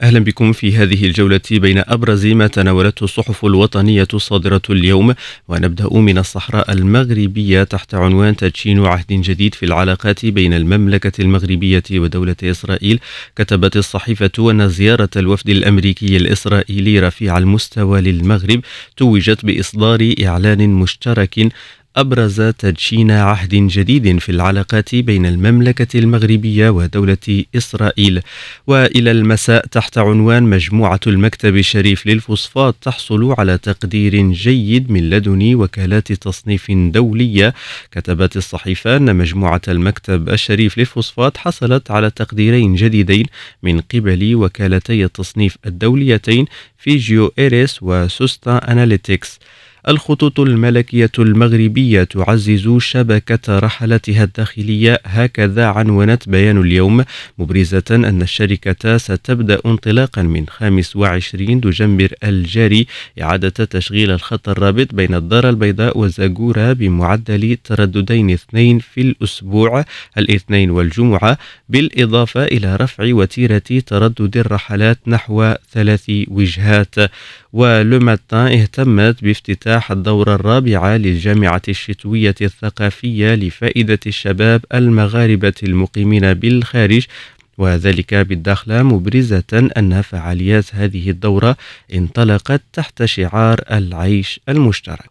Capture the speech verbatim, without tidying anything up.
أهلا بكم في هذه الجولة بين أبرز ما تناولته الصحف الوطنية الصادرة اليوم، ونبدأ من الصحراء المغربية تحت عنوان تدشين عهد جديد في العلاقات بين المملكة المغربية ودولة إسرائيل. كتبت الصحيفة أن زيارة الوفد الأمريكي الإسرائيلي رفيع المستوى للمغرب توجت بإصدار إعلان مشترك أبرز تدشين عهد جديد في العلاقات بين المملكة المغربية ودولة إسرائيل. وإلى المساء تحت عنوان مجموعة المكتب الشريف للفوسفات تحصل على تقدير جيد من لدن وكالات تصنيف دولية. كتبت الصحيفة أن مجموعة المكتب الشريف للفوسفات حصلت على تقديرين جديدين من قبل وكالتي التصنيف الدوليتين فيجيو إيريس وسوستا أناليتيكس. الخطوط الملكية المغربية تعزز شبكة رحلاتها الداخلية، هكذا عنونت بيان اليوم، مبرزة أن الشركة ستبدأ انطلاقا من خامس وعشرين دجنبر الجاري إعادة تشغيل الخط الرابط بين الدار البيضاء وزاغورا بمعدل ترددين اثنين في الأسبوع، الاثنين والجمعة، بالإضافة إلى رفع وتيرة تردد الرحلات نحو ثلاث وجهات. ولوماتان اهتمت بافتتاح الدورة الرابعة للجامعة الشتوية الثقافية لفائدة الشباب المغاربة المقيمين بالخارج، وذلك بالداخل، مبرزة أن فعاليات هذه الدورة انطلقت تحت شعار العيش المشترك.